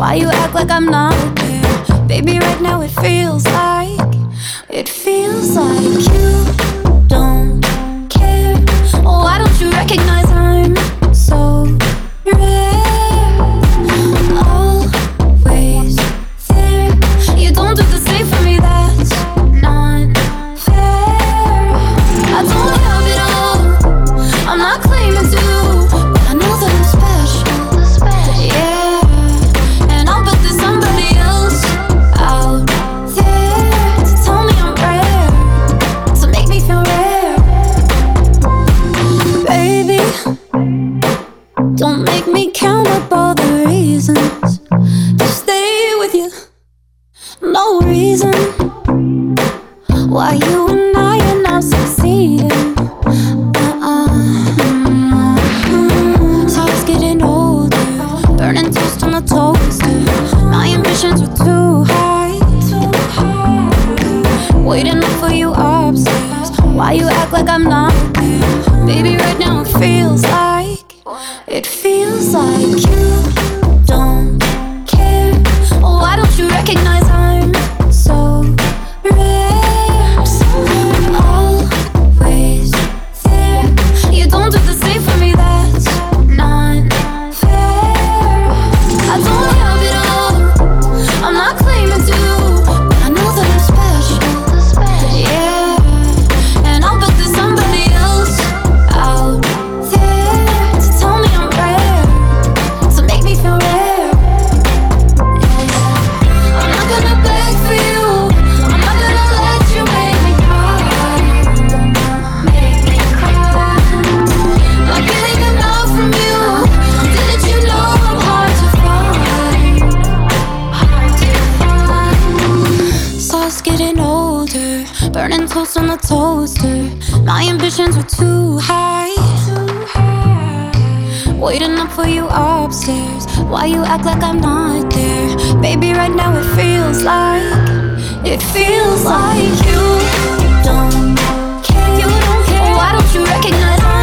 Why you act like I'm not there? Baby, right now it feels like you don't care. Why don't you recognize I'm so rare? Always there. You don't do the same for me, that's not fair. I don't have it all, I'm not claiming to, but I know that I'm special. Yeah, and I'll bet there's somebody else out there to tell me I'm rare, to make me feel rare. Baby, don't make me count up all the reasons to stay with you. No reason why you and I are not succeeding. So I was getting older, burning toast on the toaster. My ambitions were too high, waiting up for you upstairs. Why you act like I'm not there? Baby, right now it feels like you don't care. Why don't you recognize I'm so rare? Always there. You don't do the same for me, that's not fair. I don't have it all, I'm not claiming to, but I know that I'm special. Yeah, and I'll bet there's somebody else out there to tell me I'm rare, to make me feel rare. I'm not gonna beg for you, I'm not gonna let you make me cry, make me cry. Not getting enough from you, didn't you know I'm hard to find, hard to find. So I was getting older, burning toast on the toaster. My ambitions were too high, waiting up for you upstairs. Why you act like I'm not there? Baby, right now it feels like you don't care. You don't care. Why don't you recognize